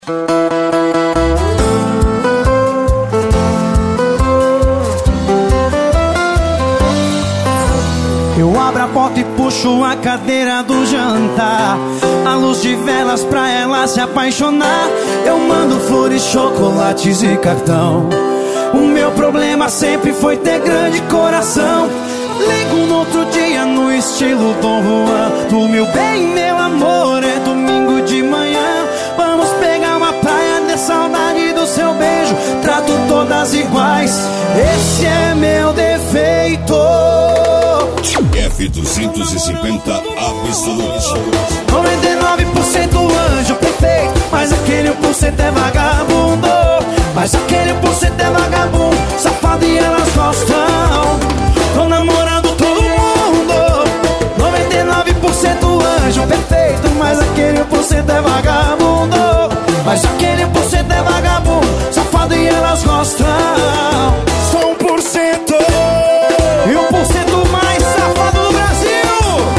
Eu abro a porta e puxo a cadeira do jantar, a luz de velas pra ela se apaixonar. Eu mando flores, chocolates e cartão. O meu problema sempre foi ter grande coração. Ligo no outro dia no estilo Dom Juan. Do meu bem, meu amor, é domingo de manhã. Vamos pegar uma praia, de saudade do seu beijo. Trato todas iguais, esse é meu defeito. F250 Absolute. 99% anjo perfeito, mas aquele 1% é vagabundo. Mas aquele 1% é vagabundo, safado e elas gostam. Tô namorando todo mundo. 99% anjo perfeito, mas aquele 1% é vagabundo. Mas aquele 1% é vagabundo, safado e elas gostam. Só 1% e 1% mais safado do Brasil.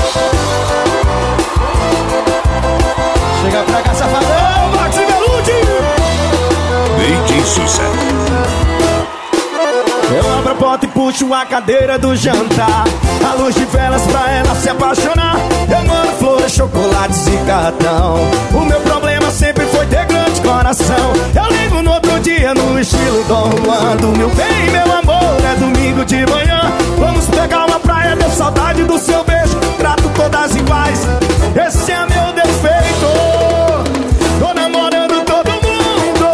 Chega pra cá, safadão, Max e Velude. Bem sucesso. Eu abro a porta e puxo a cadeira do jantar, a luz de velas pra ela se apaixonar. Eu mando flores, chocolates e cartão. O meu problema sempre foi ter grande coração. Eu ligo no outro dia no estilo Dom Juan. Do meu bem, meu amor, é domingo de manhã. Vamos pegar uma praia, ter saudade do seu beijo. Trato todas iguais, esse é meu defeito. Tô namorando todo mundo.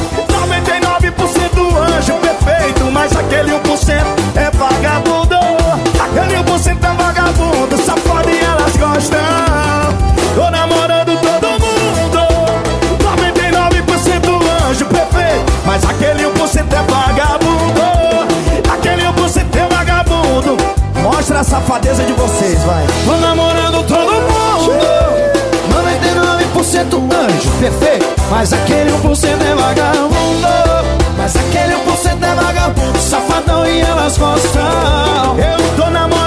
99% anjo perfeito, mas aquele 1% é vagabundo. Aquele 1% é vagabundo, safado e elas gostam. Tô namorando todo mundo. 99% anjo perfeito, mas aquele 1% é vagabundo. Aquele 1% é vagabundo. Mostra a safadeza de vocês, vai. Tô namorando todo mundo. 99% anjo perfeito, mas aquele 1% é vagabundo. Mas aquele 1% é vagabundo, safadão e elas gostam. Eu tô namorando